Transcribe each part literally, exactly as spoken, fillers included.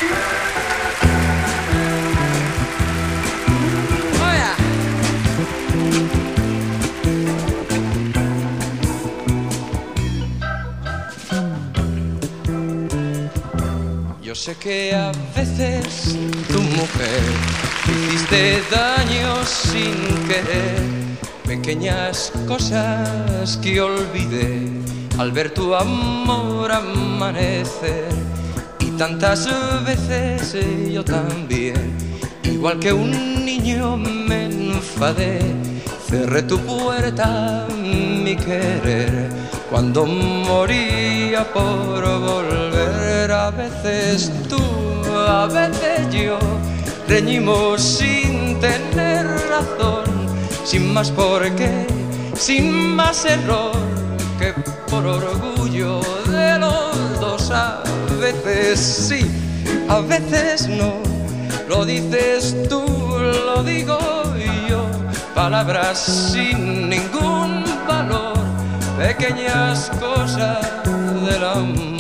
Yo sé que a veces tu mujer hiciste daño sin querer, pequeñas cosas que olvidé al ver tu amor amanecer. Y tantas veces yo también, igual que un niño, me enfadé. Cerré tu puerta, mi querer, cuando moría por volver. A veces tú, a veces yo, reñimos sin tener razón, sin más por qué, sin más error, que por orgullo de los dos. A veces sí, a veces no, lo dices tú, lo digo yo, palabras sin ningún valor, pequeñas cosas del amor.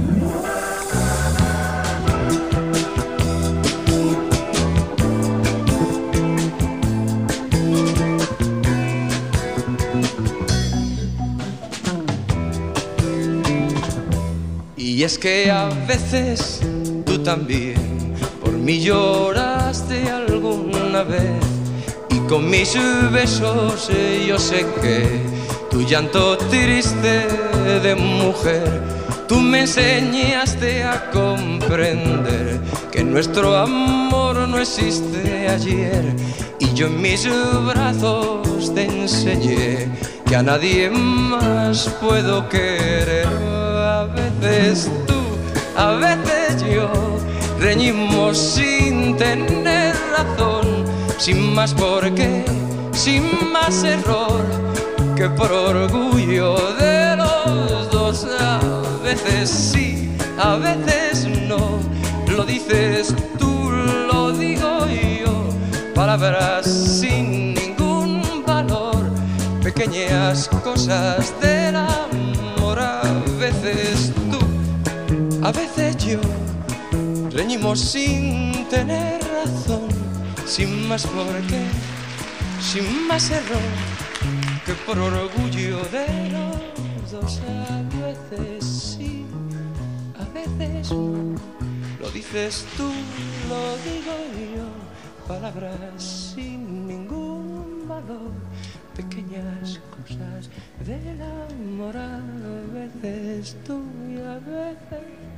Y es que a veces tú también por mí lloraste alguna vez, y con mis besos yo sé que tu llanto triste de mujer, tú me enseñaste a comprender que nuestro amor no existe ayer. Y yo en mis brazos te enseñé que a nadie más puedo querer. A veces tú, a veces yo, reñimos sin tener razón, sin más por qué, sin más error, que por orgullo de los dos. A veces sí, a veces no, lo dices tú, lo digo yo, palabras sin ningún valor, pequeñas cosas del amor. A veces tú, a veces yo, reñimos sin tener razón, sin más por qué, sin más error, que por orgullo de los dos. A veces sí, a veces no, lo dices tú, lo digo yo, palabras sin ningún valor, pequeñas cosas del amor. A veces tú y a veces